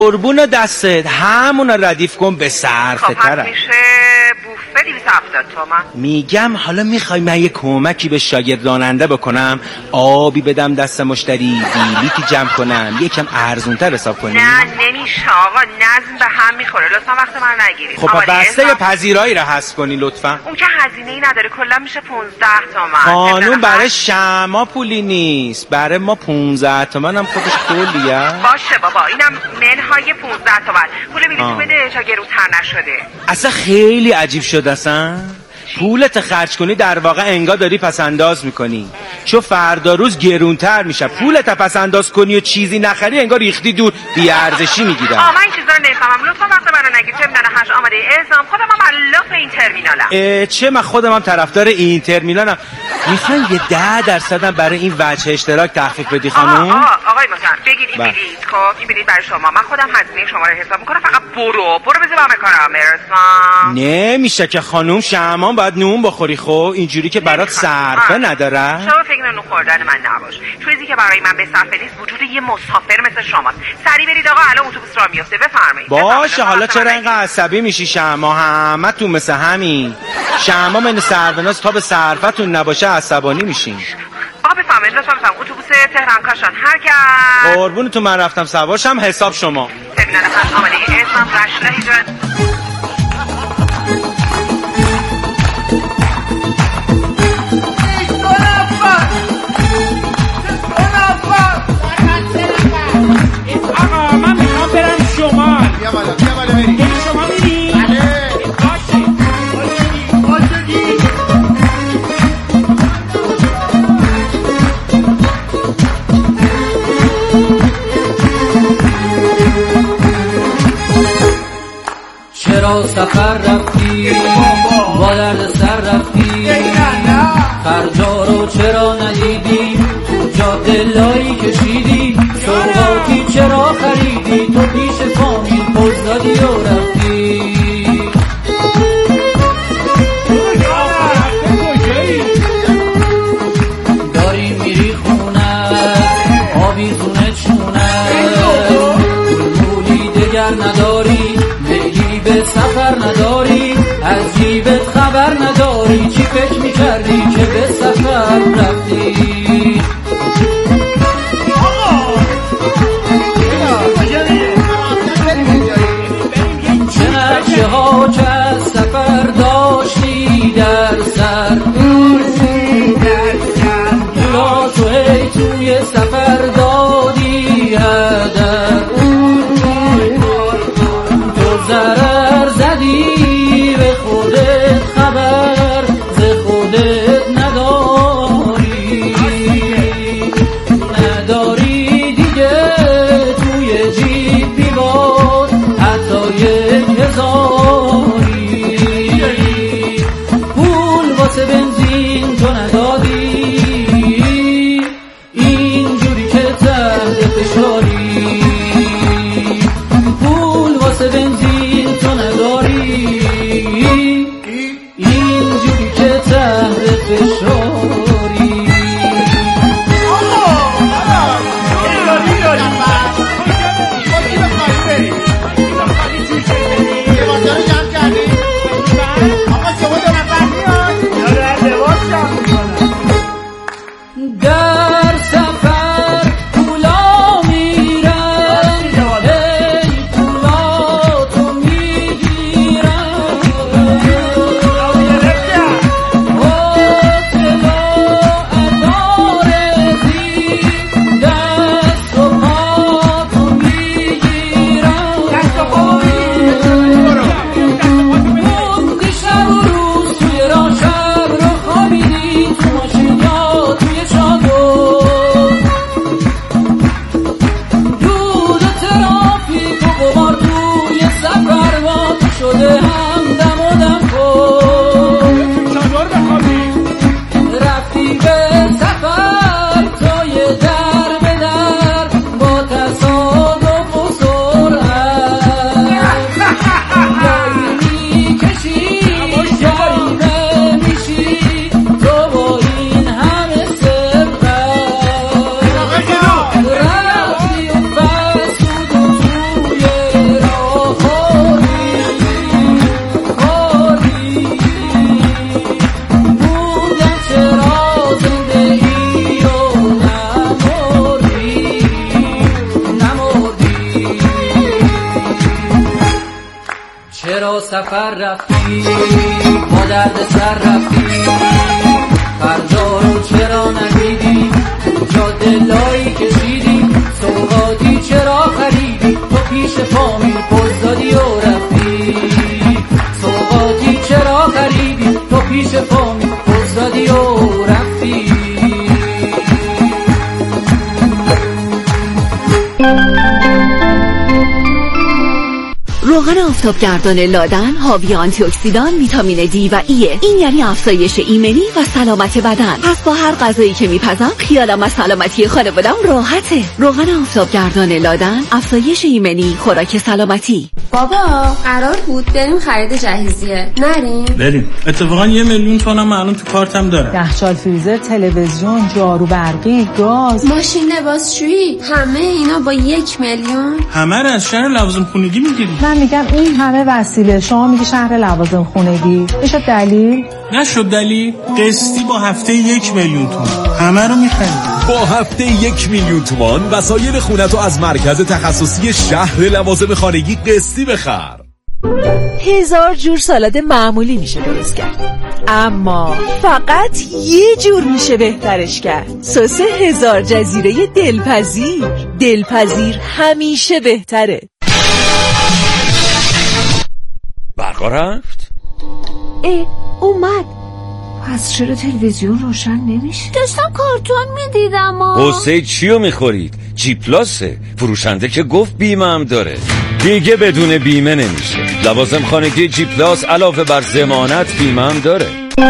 قربون دستت همون ردیف کن به صرفه تره. میشه بوفه 270 تومن. میگم حالا میخوای من یه کمکی به شاگرد راننده بکنم، آبی بدم دست مشتری، بلیتی جمع کنم، یکم ارزونتر حساب کنی؟ نه نمیشه آقا، نظم به هم میخوره، لطفا وقت من نگیرید. خب بسته پذیرایی رو حذف کنی لطفا. اون که هزینه‌ای نداره، کلا میشه 15 تومن. خانوم برای شما پولی نیست، برای ما 15 تومن هم خودش کلیه. باشه بابا، اینم منهای 15 تومن. پول بلیط بده تا گرونتر نشده. اصلا خیلی عجیب شد اصلا. پولت خرج کنی در واقع انگار داری پس انداز میکنی، چون فردا روز گرونتر میشه. پولت پس انداز کنی و چیزی نخری انگار ریختی دور، بی ارزشی میگیرن. من این چیزا رو نمیفهمم، لطفا وقت منو نگیر. ترمینال 8 آماده اعزام، خودم هم الاف این ترمینالم. چه من خودم هم طرفدار این ترمینالم. میخواین یه 10% هم برای این وجه اشتراک تخفیف بدی خانم؟ آقای محترم بگید این بلیط. خب این بلیط برای شما، من خودم هزینه شما رو حساب میکنم، فقط برو بذار من کارم برسم. نمیشه که خانم، شما باید نون بخوری. خب اینجوری که برات صرفه نداره. شما فکر نون خوردن من نباش، چیزی که برای من به صرفه نیست وجود یه مسافر مثل شماست. سریع برید آقا، الان اتوبوس راه میفته. بفرمایید. باشه حالا چرا اینقدر عصبی میشی؟ شما همتون مثل همین، شما من سروناز تا به صرفتون نباشه عصبانی میشین. بفرمایید لطفا بفرمایید. اتوبوس تهران کاشان حرکت. قربونتون، من رفتم سوارشم، حساب شما. ترمینال 8 آماده اسم رشته جان. چرا سفر رفتی با درد سر رفتی، خرجا رو چرا ندیدی، جاده لایی کشیدی، سوغاتی چرا خریدی، تو پیش فامیل پوز دادی و رفتی. داری میری خونه آبی خونه چونه، مولی دگر نداری، به سفر نداری، از جیبت خبر نداری، چی فکر میکردی که به سفر رفتی. چه نقشه ها که از سفر داشتی در سر، یا تو هی توی سفر دادی هدر، ضرر زدی به خودت، خبر ز خودت نداری. چرا سفر رفتی با درد سر رفتی فردا رو چرا ندیدی جاده لایی کشیدی سوغاتی چرا خریدی تو پیش پامی پوز دادی و رفتی سوغاتی چرا خریدی تو پیش پامی پوز دادی و رفتی روغن آفتابگردان لادن حاوی آنتی اکسیدان، ویتامین دی و ایه. این یعنی افزایش ایمنی و سلامت بدن. پس با هر غذایی که میپزم خیالم از سلامتی خانواده‌ام راحته. روغن آفتابگردان لادن، افزایش ایمنی، خوراک سلامتی. بابا قرار بود بریم خرید جهیزیه، نریم؟ بریم. اتفاقا 1 میلیون تومنم الان تو کارتم دارم. یخچال، فریزر، تلویزیون، جارو برقی، گاز، ماشین لباسشویی، همه اینا با 1 میلیون؟ همه رو از شهر لوازم خونگی میگیری. من میگم این همه وسیله، شما میگی شهر لوازم خونگی. میشه دلیل؟ نشد دلیل. قسطی با هفته 1 میلیون تومان همه رو میخرید. با هفته 1 میلیون تومان وسایل خونتو از مرکز تخصصی شهر لوازم خانگی قسطی بخر. 1000 جور سالاد معمولی میشه درست کرد، اما فقط یه جور میشه بهترش کرد. سس 1000 جزیره دلپذیر همیشه بهتره. برقا رفت؟ اومد. پس چرا تلویزیون روشن نمیشه؟ داشتم کارتون میدیدم. قصه چیو میخورید؟ جی پلاسه. فروشنده که گفت بیمه هم داره. دیگه بدون بیمه نمیشه. لوازم خانگی جی پلاس علاوه بر ضمانت بیمه هم داره.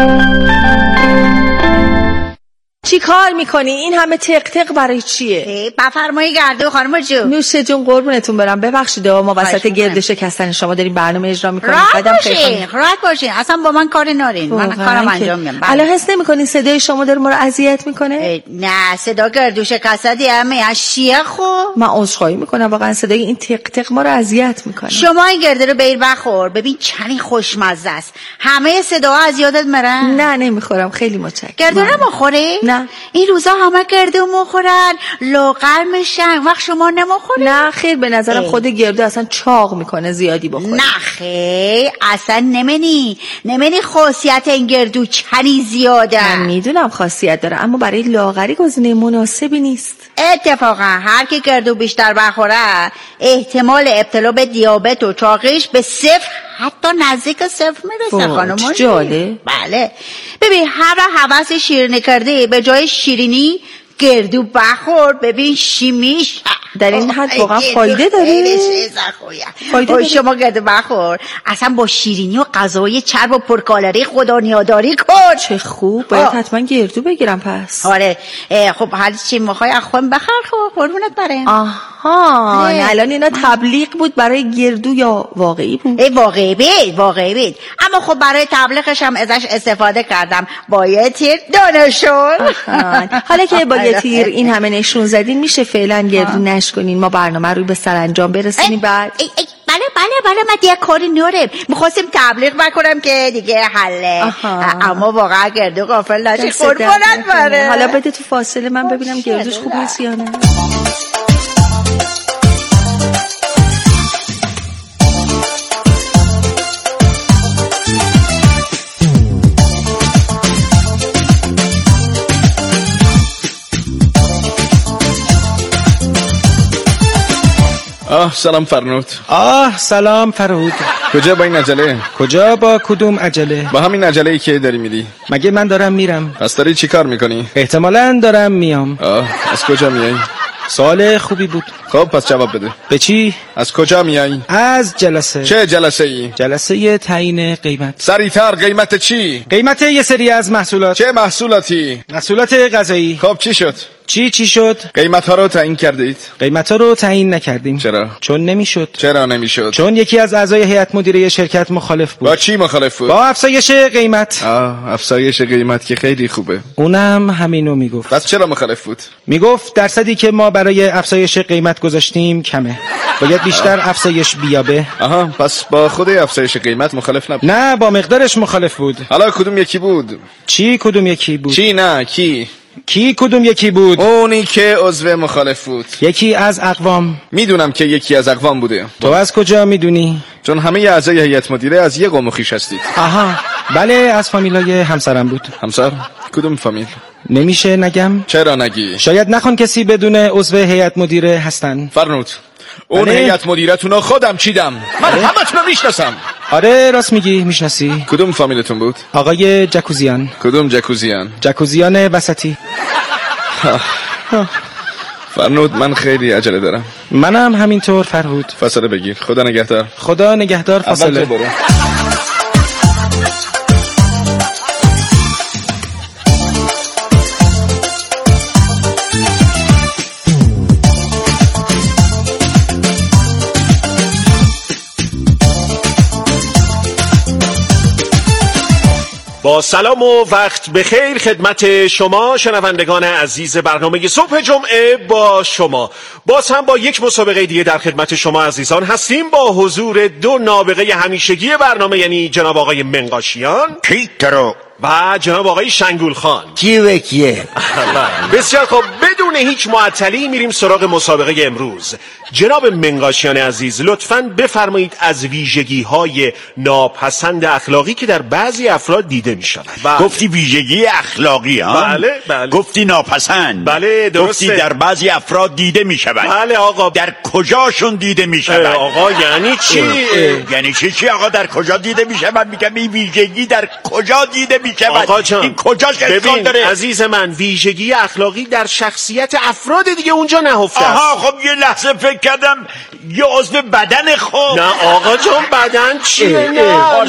چی کار میکنی؟ این همه تق تق برای چیه؟ بفرمایی گردو خانم جو. نوشه جون قربونتون برم. ببخشید ما وسط گرد شکستن شما داریم برنامه اجرا میکنیم. راحت باشین اصلا با من کاری نارین. من کارم انجام میدم. الان حس نمیکنین صدای شما داره ما رو اذیت میکنه؟ نه صدا گردو شکسته همه اشیه خو. من عذرخواهی میکنم، واقعا صدای این تق تق ما رو اذیت میکنه. شما این گرده رو بیر بخور ببین چنین خوشمزه است. همه صداها از یادت میرن؟ نه نمیخورم، خیلی متشکرم. گردو نمیخوری؟ نه. این روزا همه گردو میخورن لاغر میشن، وقت شما نمیخوری؟ نه خیر، به نظرم خود گردو اصلا چاق میکنه زیادی بخوری. نه خیر اصلا نمینی خاصیت این گردو چنی زیاده. من میدونم خاصیت داره، اما برای لاغری گزینه مناسبی نیست. اتفاقا هر کی گردو بیشتر بخوره احتمال ابتلا به دیابت و چاقیش به 0 حتی نزدیک 0 میرسه خانم. جاله؟ بله ببین هر حوث شیرینی کرده به جای شیرینی گردو بخور ببین شیمیش در این حد واقعا فایده داره. فایده شما گردو بخور اصلا با شیرینی و غذای چرب و پرکالری خدا نیاداری کن. چه خوب، باید حتما گردو بگیرم پس. آره خب حالا چی میخوای از خودم بخر خب قربونت برم. آها الان اینا تبلیغ بود برای گردو یا واقعی بود؟ واقعی بود اما خب برای تبلیغش هم ازش استفاده کردم با یه تیر دانشون. حالا که با یه تیر این همه نشون زدین میشه فعلا گردو نشکنین ما برنامه رو به سرانجام برسونیم بعد؟ بله من دیگه کاری نورم میخواستیم تبلیغ بکنم که دیگه حله. اما واقعا گردو غافل نشی قربونت بره. حالا بده تو فاصله من ببینم گردوش خوب نیست یا نه. سلام فرنود. سلام فرهود. کجا با این عجله؟ کجا با کدوم عجله؟ با همین عجله‌ای که داری میری. مگه من دارم میرم؟ پس داری چی کار میکنی؟ احتمالاً دارم میام. از کجا میای؟ سوال خوبی بود. خب پس جواب بده. به چی؟ از کجا میای؟ از جلسه. چه جلسه ای؟ جلسه تعیین قیمت. سریعتر قیمت چی؟ قیمت یه سری از محصولات. چه محصولاتی؟ محصولات غذایی. خب چی شد؟ چی شد؟ قیمت ها رو تعیین کردید؟ قیمت ها رو تعیین نکردیم. چرا؟ چون نمیشد. چرا نمیشد؟ چون یکی از اعضای هیئت مدیره شرکت مخالف بود. با چی مخالف بود؟ با افزایش قیمت. افزایش قیمت که خیلی خوبه. اونم همینو میگفت. پس چرا مخالف بود؟ میگفت درصدی که ما برای افزایش قیمت گذاشتیم کمه. باید بیشتر افزایش بیابه. پس با خود افزایش قیمت مخالف نبود؟ نه با مقدارش مخالف بود. حالا کدوم یکی بود؟ چی کدوم یکی بود؟ چی نه کی؟ کی کدوم یکی بود؟ اونی که عضو مخالف بود. یکی از اقوام. میدونم که یکی از اقوام بوده. تو از کجا میدونی؟ چون همه اعضای هیئت مدیره از یه قوم و خویش هستید. آها بله، از فامیلای همسرم بود. همسر؟ کدوم فامیل؟ نمیشه نگم؟ چرا نگی؟ شاید نخوان کسی بدون عضو هیئت مدیره هستن. فرنود اون هیئت مدیرتونو خودم چیدم. من همتونو میشناسم. آره راست میگی، میشناسی. کدوم فامیلتون بود؟ آقای جکوزیان. کدوم جکوزیان؟ جکوزیان وسطی. فرنود من خیلی عجله دارم. منم همینطور فرهود. فاصله بگیر. خدا نگهدار. خدا نگهدار. فاصله برو. با سلام و وقت بخیر خدمت شما شنوندگان عزیز برنامه صبح جمعه با شما. باز هم با یک مسابقه دیگه در خدمت شما عزیزان هستیم با حضور دو نابغه همیشگی برنامه، یعنی جناب آقای منقاشیان کیترو و جناب آقای شنگول خان. کیه؟ بسیار خب، بدون هیچ معطلی میریم سراغ مسابقه امروز. جناب منقاشیان عزیز لطفاً بفرمایید از ویژگی‌های ناپسند اخلاقی که در بعضی افراد دیده می‌شود. گفتی ویژگی اخلاقی ها؟ بله. گفتی ناپسند؟ بله درسته. گفتی در بعضی افراد دیده می‌شود؟ بله آقا. در کجاشون دیده می‌شود؟ آقا یعنی چی؟ یعنی چی آقا؟ در کجا دیده می‌شود؟ میگم این ویژگی در کجا دیده می‌شود؟ آقا جان این کجاش ببین داره؟ عزیز من، ویژگی اخلاقی در شخصیت افراد دیگه اونجا نهفته است. آها خب یه لحظه فکر کردم یه عضو بدن خود. نه آقا جان بدن چیه؟ نه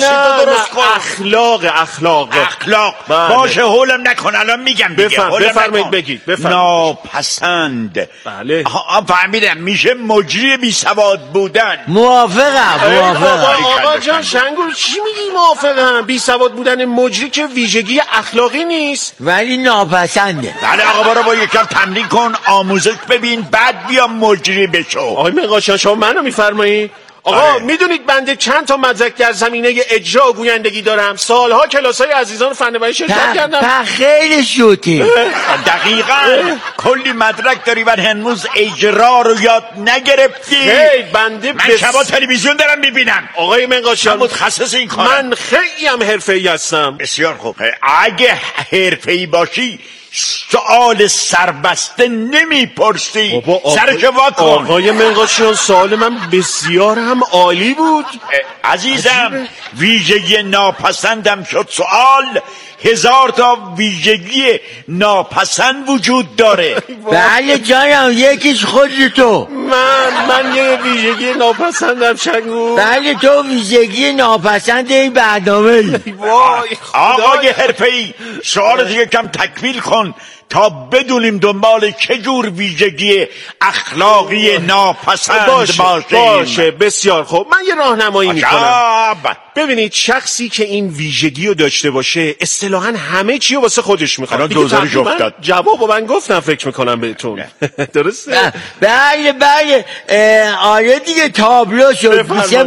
اخلاق باشه هولم نکن الان میگم دیگه. بفرمایید بگید. ناپسند. بله فهمیدم میشه مجری بی سواد بودن. موافقم. آقا جان شنگول چی میگی موافقم؟ بی سواد بودن مجری که ویژگی اخلاقی نیست ولی ناپسنده. بله آقا برو با یکم تمرین کن، آموزش ببین، بعد بیا مجری بشو. آقای منقاشیان شما منو میفرمایید؟ آقا میدونید بنده چند تا مدرک در زمینه اجرا و گویندگی دارم؟ سالها کلاسای عزیزان فناوری شرکت کردم. خیلی شوتی. دقیقاً کلی مدرک داری و هنوز اجرا رو یاد نگرفتی. بنده من شبا تلویزیون دارم میبینم. آقای منقاشیان متخصص این کارم. من خیلی هم حرفه‌ای هستم. بسیار خوب. اگه حرفه‌ای باشی سؤال سربسته نمیپرسی. سرشو وا کن. آقای منقاشیان سوال من بسیار هم عالی بود. عزیزم ویژگی ناپسندم شد سؤال. 1000 تا ویژگی ناپسند وجود داره. بله جانم، یکیش خودی تو. من یه ویژگی ناپسندم شنگو. بله تو ویژگی ناپسند این برنامه. آقای حرفه‌ای سوال دیگه کم تکمیل کن تا بدونیم دنبال چه جور ویژگی اخلاقی ناپسند باشه. بسیار خوب، من یه راهنمایی میکنم. ببینید شخصی که این ویژگی رو داشته باشه اصطلاحاً همه چی رو واسه خودش میخواد. الان دوزارش افتاد. جوابو من گفتم فکر میکنم بهتون. درسته؟ بله آره دیگه تابلو شد. میشه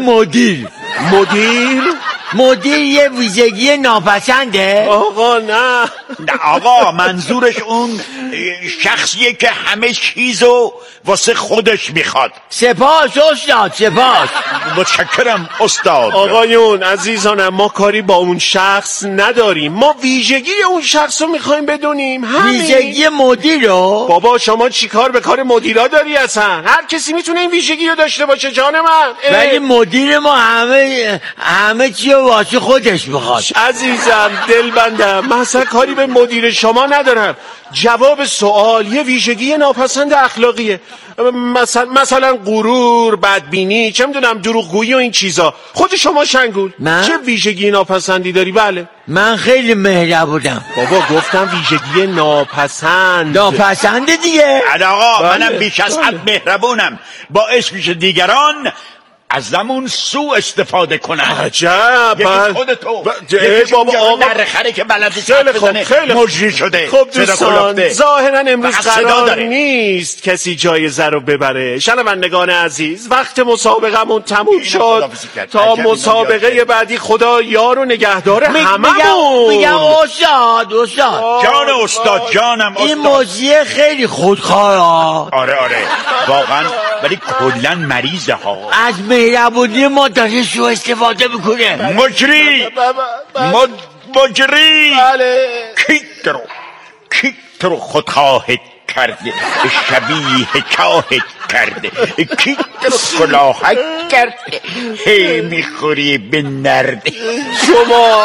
مدیر یه ویژگی ناپسنده؟ آقا نه آقا منظورش اون شخصیه که همه چیزو واسه خودش میخواد. سپاس استاد، سپاس. متشکرم استاد. آقایون عزیزانم، ما کاری با اون شخص نداریم، ما ویژگی اون شخص رو میخوایم بدونیم. ویژگی مدیر رو؟ بابا شما چی کار به کار مدیرا داری اصلا؟ هر کسی میتونه این ویژگی رو داشته باشه جان من. ولی مدیر ما همه چی رو واسه خودش میخواد. عزیزم دلبندم، من اصلا کاری به مدیر شما ندارم. جواب سوال یه ویژگی ناپسند اخلاقیه. مثلا غرور، بدبینی، چه میدونم دروغگویی و این چیزا. خود شما شنگول چه ویژگی ناپسندی داری؟ بله من خیلی مهربونم. بابا گفتم ویژگی ناپسند دیگه. آقا منم بیش از حد مهربونم. باعث میشه دیگران ازمون سوء استفاده کنن. عجب. یکی خودتو یکی بابا نرخره که بلدی صرف بزنه مجری شده. خب دوستان ظاهرا امروز قرار نیست کسی جایزه رو ببره. شنوندگان عزیز وقت مسابقمون تموم شد. تا مسابقه بعدی خدا یار و نگهدار هممون. میگم استاد جان استاد جانم استاد. این موزیه خیلی خودخواه. آره واقعا ولی کلا مریضه ها. از مهربونی ما داره سوء استفاده میکنه. مجری بله کی رو خودخواهت کرده شبیه چاهت کرده کی رو کلاهت کرده هی میخوری به نرده شما.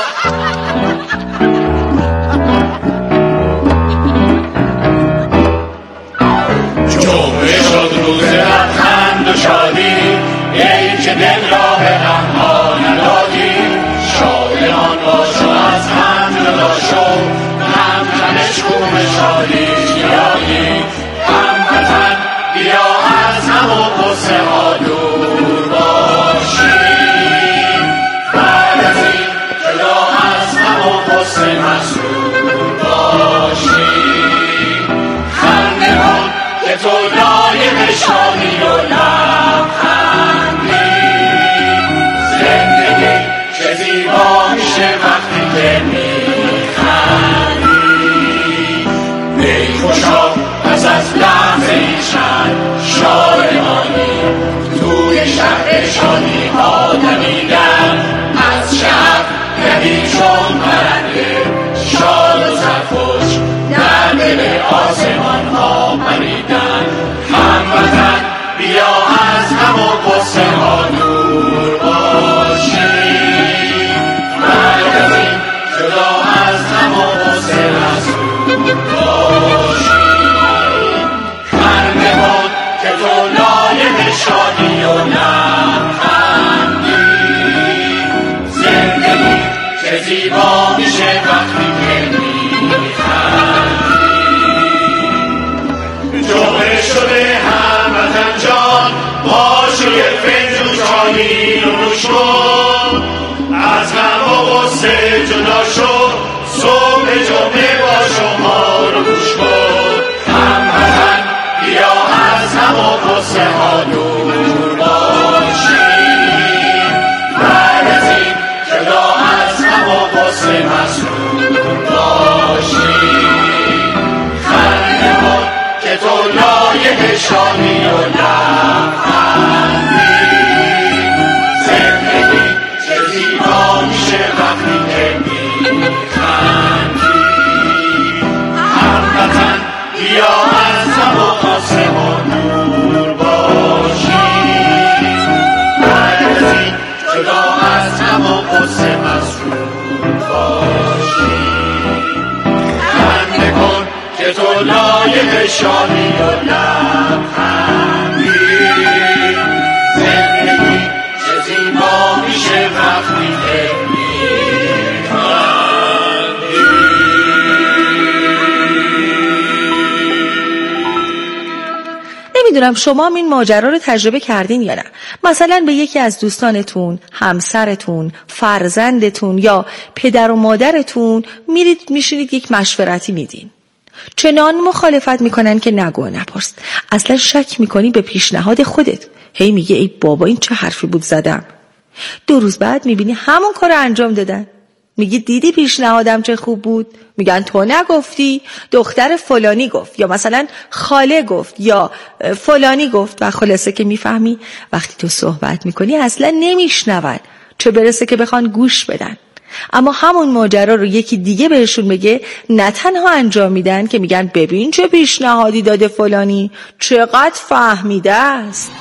جمعه شد روز لبخند و شادی ای که دل را به غمها ندادی شادمان باش و از هم جدا شو هم تمشکوم شادی یادی هموطن بیا از هم و غصه ها دور باشیم بعد از این جدا از هم و غصه مسرور باشیم خنده کن که تو لایق شادی و لبخندی زندگی چه زیبا میشه وقتی که میخندی ای خوشا پس از لحظه ای شادمانی توی شهر شادی ها دمیدن از شهر یدی چون پرنده شاد و سرخوش در دل آسمان ها پریدن هموطن بیا از هم و غصه ها دور باشیم بعد از این جدا از هم و غصه مسرور باشیم خنده کن که تو لایق شادی و لبخندی زندگی چه زیبا میشه وقتی که جمعه شده هموطن جان باش و یه فنجون چایی رو نوش کن از غم و غصه جدا شو صبح جمعه با شما رو گوش کن هموطن بیا از غم و غصه ها دور باشیم بعد از این جدا از غم و غصه مسرور باشیم خنده کن که تو لایق شادی و لبخندی زندگی چه زیبا میشه وقتی که میخندی هموطن بیا از هم و غصه ها دور باشیم بعد از این جدا از هم و غصه مسرور باشیم خنده کن که تو لایق شادی و لبخندی زندگی چه زیبا میشه وقتی که نمیدونم شما هم این ماجرا رو تجربه کردین یا نه. مثلا به یکی از دوستانتون، همسرتون، فرزندتون یا پدر و مادرتون میرید میشینید یک مشورتی میدین. چنان مخالفت میکنن که نگو نپرس. اصلا شک میکنی به پیشنهاد خودت. هی میگه ای بابا این چه حرفی بود زدم. 2 روز بعد میبینی همون کار انجام دادن. میگی دیدی پیشنهادم چه خوب بود؟ میگن تو نگفتی، دختر فلانی گفت یا مثلا خاله گفت یا فلانی گفت و خلاصه که میفهمی وقتی تو صحبت میکنی اصلا نمیشنون، چه برسه که بخوان گوش بدن. اما همون ماجرا رو یکی دیگه بهشون بگه نه تنها انجام میدن که میگن ببین چه پیشنهادی داده فلانی، چقدر فهمیده است.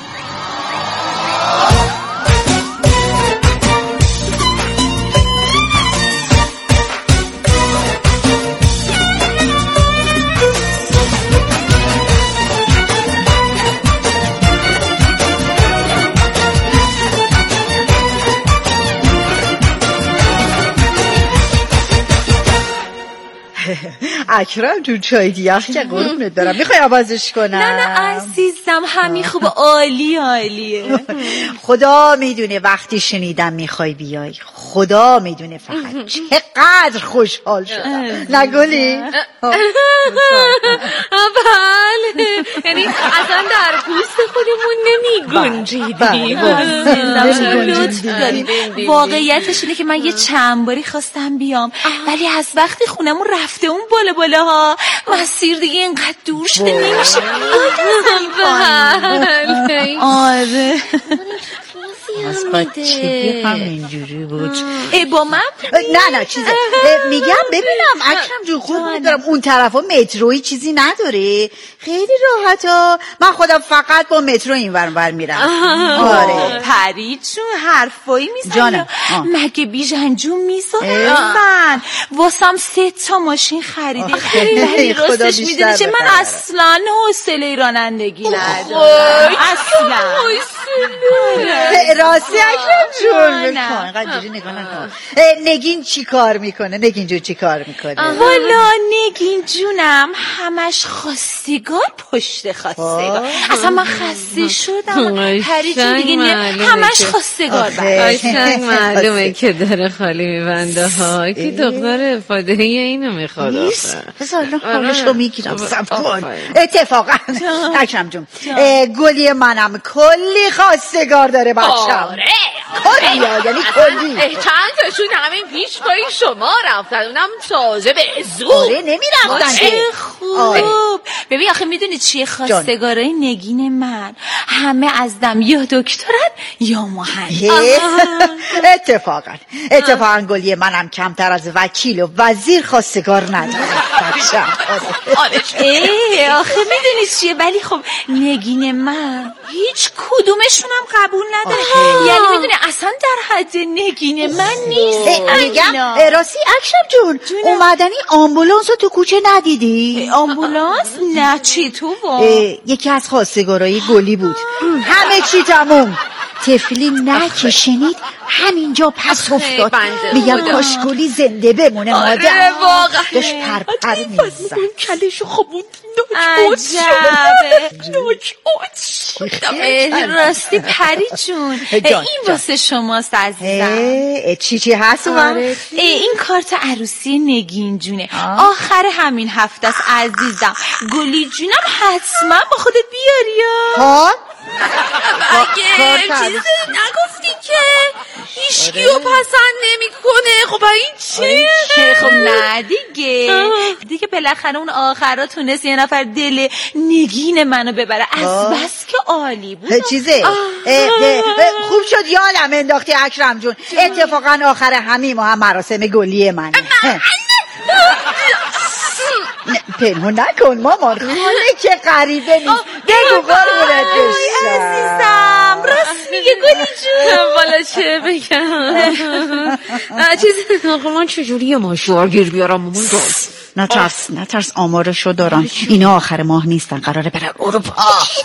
اکرم جون چای دیخ که قربونت برم. میخوای عوضش کنم؟ نه عزیزم همین خوبه، عالیه. خدا میدونه وقتی شنیدم میخوای بیای، خدا میدونه فقط چقدر خوشحال شدم. نگولی؟ بله، یعنی اصلا در پوست خودمون نمیگنجیدیم. لطف داریم. واقعیتش اینه که من یه چند باری خواستم بیام، ولی از وقتی خونمون رفته اون بالا ها مسیر دیگه اینقدر دور شده نمیشه. آره از بچگی همینجوری بود. با من؟ نه چیزه میگم ببینم اکرم جون خود دارم اون طرف ها متروی چیزی نداره؟ خیلی راحت ها، من خودم فقط با مترو این ور میرم. آره پری جون حرفایی میزنی مگه بیژنجون میزن واسم 3 تا ماشین خریده، ولی راستش میدونی که من اصلا حوصله رانندگی ندارم اصلا. راستی اکرم جون اینقدر جوری نگاه نکن. نگین چی کار میکنه؟ نگین جون چی کار میکنه؟ والا نگین جونم همش خواستگار پشت خواستگار. اصلا من خسته شدم. پری جون دیگه همش خواستگار قشنگ معلومه که داره خالی میبنده ها که دختر افاده اینو میخواد. بذار حالشو میگیرم سب کن. اتفاقا اکرم جون گلی منم کلی خواستگار داره بچم. آره کلی یعنی کلی چند تاشون همین پیش پای شما رفتن، اونم تازه به زود. آره نمیرفتن که خوب. ببین آخه میدونی چیه خواستگارای نگین من همه از دم یا دکترن یا مهندس. اتفاقا گلی منم کمتر از وکیل و وزیر خواستگار نداره بچم. آخه میدونی چیه، ولی خب نگین من هیچ کدومشونم قبول نداره. یعنی میدونی اصلا در حد نگین من نیست. میگم راستی اکرم جون اومدنی آمبولانس رو تو کوچه ندیدی؟ آمبولانس؟ نه چی تو یکی از خواستگارای گلی بود، همه چی تموم، طفلی نکشنید همینجا پس افتاد. میگم کاش گلی زنده بمونه مادر. واقعا داشت پرپر میزد کلشو خوابوند. راستی پری جون این واسه شماست عزیزم. چی هست؟ این کارت عروسی نگین جونه، آخر همین هفته است عزیزم. گلی جونم حتما با خودت بیاری. اگه چیزی نگفتی که هیچکیو پسند نمیکنه. خب این چیه؟ خب نه دیگه بالاخره اون آخرا تونست یه نفر دل نگین منو ببره، از بس که عالی بود. چیزه خوب شد یادم انداختی اکرم جون. اتفاقا آخر همین ماه هم مراسم گلی منه. پنهون نکن مامان، خاله که غریبه نیست. بگو قربونت بشم عزیزم. راست میگه گلی جون. والا چه بگم چیزی من چجوری یه ماشوار گیر بیارم مامان جان؟ نترس آمارشو دارم. اینا آخر ماه نیستن، قراره برن اروپا.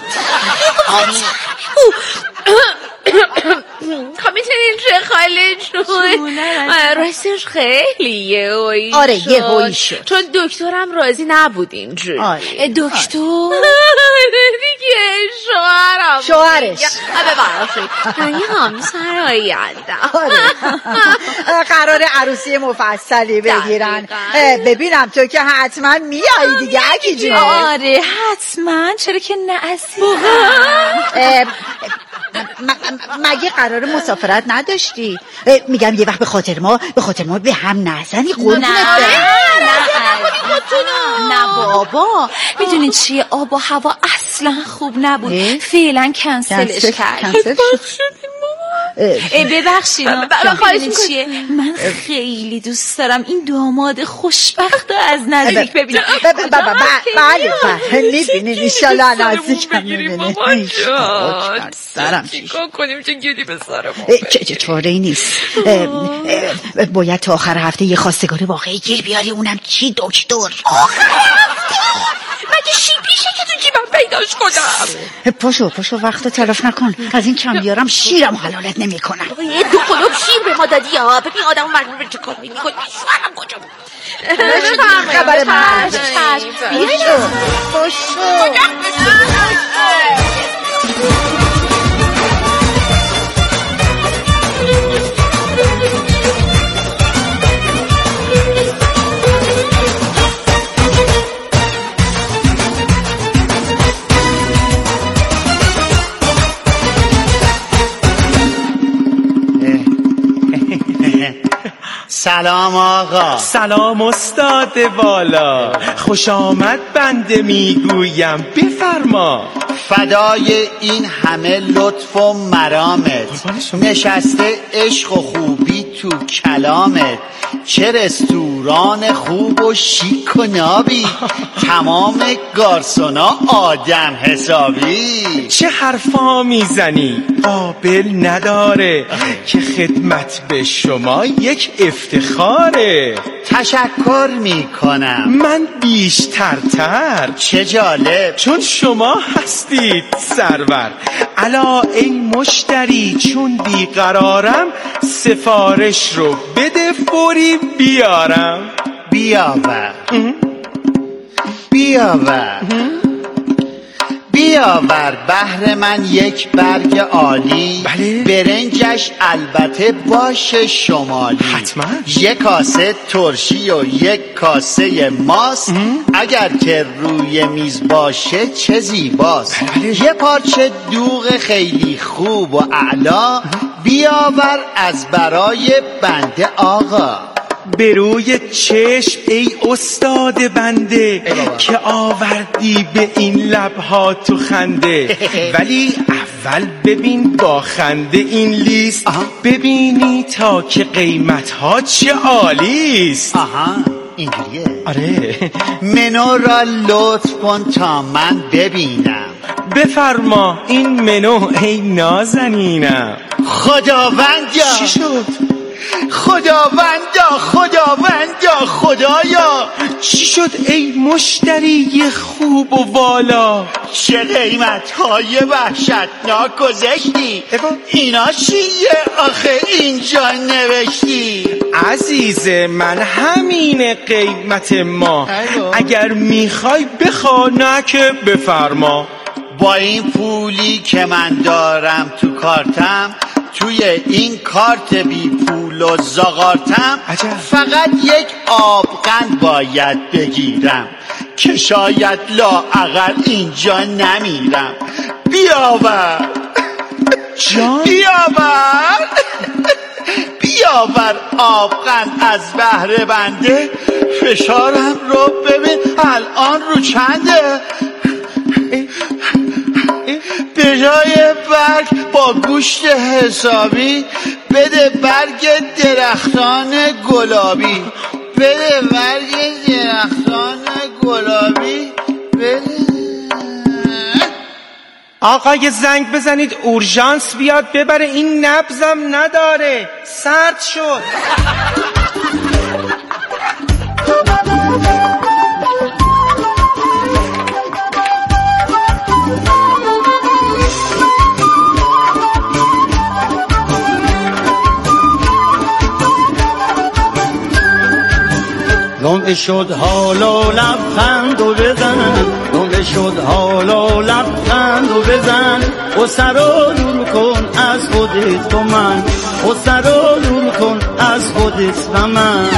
خب میتونین چه خاله جون؟ راستش خیلی یه هویی شد. آره یه هویی شد چون دکترم راضی نبود اینجور. دکتر دیگه شوهرش ببخشید یعنی همسر آیندم. قراره عروسی مفصلی بگیرن. ببینم تو که حتما میایی دیگه اکی جون. آره حتما، چرا که نه عزیزم. مگه قرار مسافرت نداشتی؟ میگم یه وقت به خاطر ما به هم نزنی قربونت برم. نه بابا میدونین چیه، آب و هوا اصلا خوب نبود، فعلا کنسلش کرد. ببخشید چیه، من خیلی دوست دارم این داماد خوشبخت از نزدیک ببینم. بله میبینیم ایشالا نزدیکم میبینیم. چیکار کنیم چه گیری به سرم؟ چه چاره نیست. باید تا آخر هفته یه خواستگار واقعی گیر بیاری، اونم چی دکتر؟ آخر هفته؟ مگه شیپیشه که تو جیبم پیداش کنم. پاشو وقت تلف نکن. از این کم بیارم شیرم حلالت نمی کنم. تو خلوب شیر به ما دادی ها. ببین آدم مجبور به چه کاری میکنی. شوهرم کجا بود؟ خبر من پاشو. سلام آقا. سلام استاد والا. خوش آمد بنده میگویم بفرما. فدای این همه لطف و مرامت، نشسته عشق و خوبی تو کلامت. چه رستوران خوب و شیک و نابی، تمام گارسونا آدم حسابی. چه حرفا میزنی قابل نداره که خدمت به شما یک افتخاره. تشکر میکنم. من بیشترتر. چه جالب، چون شما هستید سرور. الا ای مشتری چون بیقرارم، سفارش رو بده فوری بیارم. بیاور بهر من یک برگ عالی. بله؟ برنجش البته باشه شمالی. حتما. یک کاسه ترشی و یک کاسه ماست. اگر که روی میز باشه چه زیباست. بله. یه پارچه دوغ خیلی خوب و اعلا بیاور از برای بنده آقا. به روی چشم ای استاد بنده که آوردی به این لبها تو خنده. ولی اول ببین با خنده این لیست. ببینی تا که قیمتها چه عالیست. اینجوریه. آره. منو را لطف کن تا من ببینم. بفرما این منو ای نازنینم. خداوندا. چی شد؟ خدایا چی شد ای مشتری خوب و والا؟ چه قیمت‌های وحشتناک گذاشتی. اینا چیه آخه اینجا نوشتی؟ عزیز من همین قیمت ما. اگر میخوای بخوا نه که بفرما. با این پولی که من دارم تو کارتم، توی این کارت بی پول و زغارتم، فقط یک آبغن باید بگیرم که شاید لااقل اینجا نمیرم. بیاور آبغن از بهر بنده. فشارم رو ببین الان رو چنده. به جای برگ با گوشت حسابی بده برگ درختان گلابی. آقا یه زنگ بزنید اورژانس بیاد ببره، این نبضم نداره، سرد شد. گم شد حالا لبخند و بزن، گم شد حالا لبخند و بزن. و سر رو دور کن از خودت و من، و سر رو دور کن از خودت و من.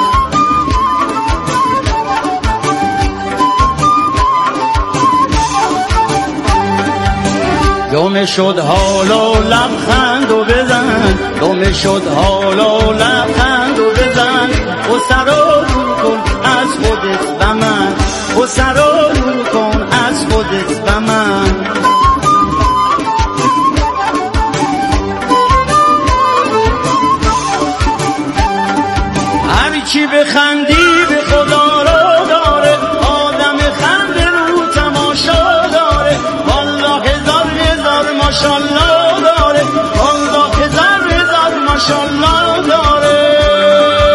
گم شد حالا لبخند و بزن، گم شد حالا لبخند و بزن. و سر رو دور کن از خودت و من، و سر رو دور کن از خودت و من. هر کی بخندی به خدا رو داره، آدم خنده رو تماشا داره. والله هزار ماشالله داره، والله هزار ماشالله داره.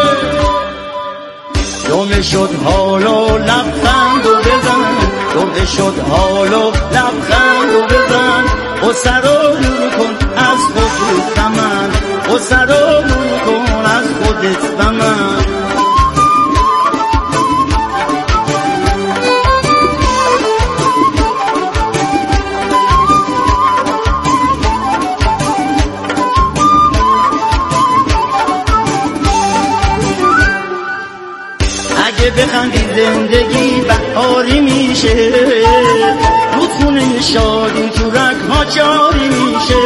گم شد حالا لبخند و بزن، گم شد حالا لبخند و بزن قصه رو دور کن از خودت و من قصه رو دور کن از خودت و من اگه بخندی زندگی بهاری میشه رودخونه شادی تو رگ‌ها جاری میشه